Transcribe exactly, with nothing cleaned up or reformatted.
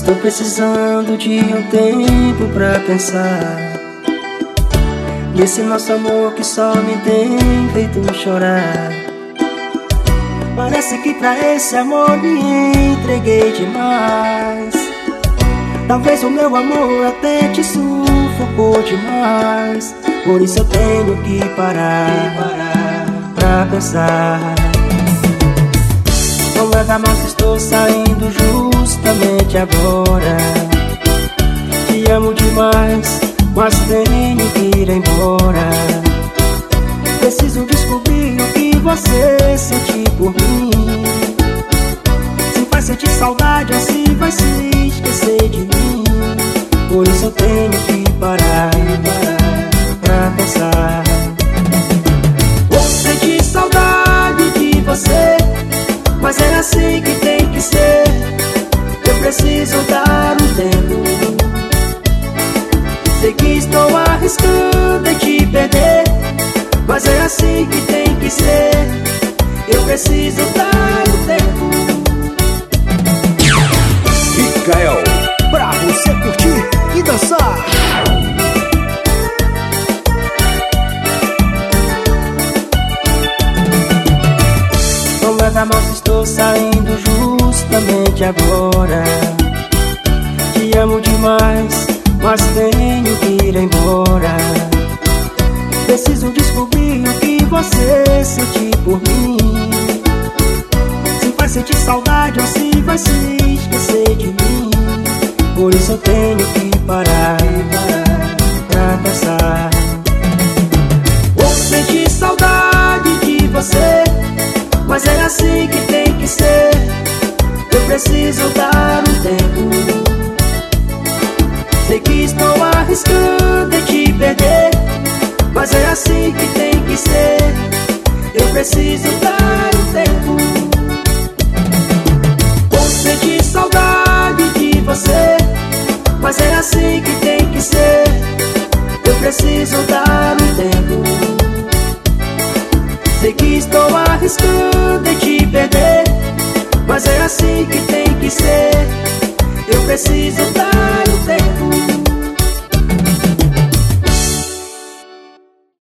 Tô precisando de um tempo pra pensar nesse nosso amor que só me tem feito chorar. Parece que pra esse amor me entreguei demais. Talvez o meu amor até te sufocou demais. Por isso eu tenho que parar, parar pra pensar. Não leva a mal se estou saindo justamente agora. Te amo demais, mas tenho que ir embora. Preciso descobrir o que você sente por mim. Se vai sentir saudade ou se vai se esquecer de mim. Por isso eu tenho que parar, parar pra pensar. Vou sentir saudade de você, mas é assim que tem que ser. Eu preciso dar um tempo. Sei que estou arriscando em te perder, mas é assim que tem que ser. Eu preciso dar um tempo. Mikael, pra você curtir e dançar. Não leva a mal se estou saindo justamente agora. Te amo demais, mas tenho que ir embora. Preciso descobrir o que você sente por mim. Se vai sentir saudade ou se vai se esquecer de mim. Por isso eu tenho que parar, parar pra pensar. Vou sentir saudade de você, mas é assim que tem que ser. Eu preciso dar um tempo. Sei que estou arriscando em te perder, mas é assim que tem que ser. Eu preciso dar um tempo. Vou sentir saudade de você, mas é assim que tem que ser. Eu preciso dar um tempo.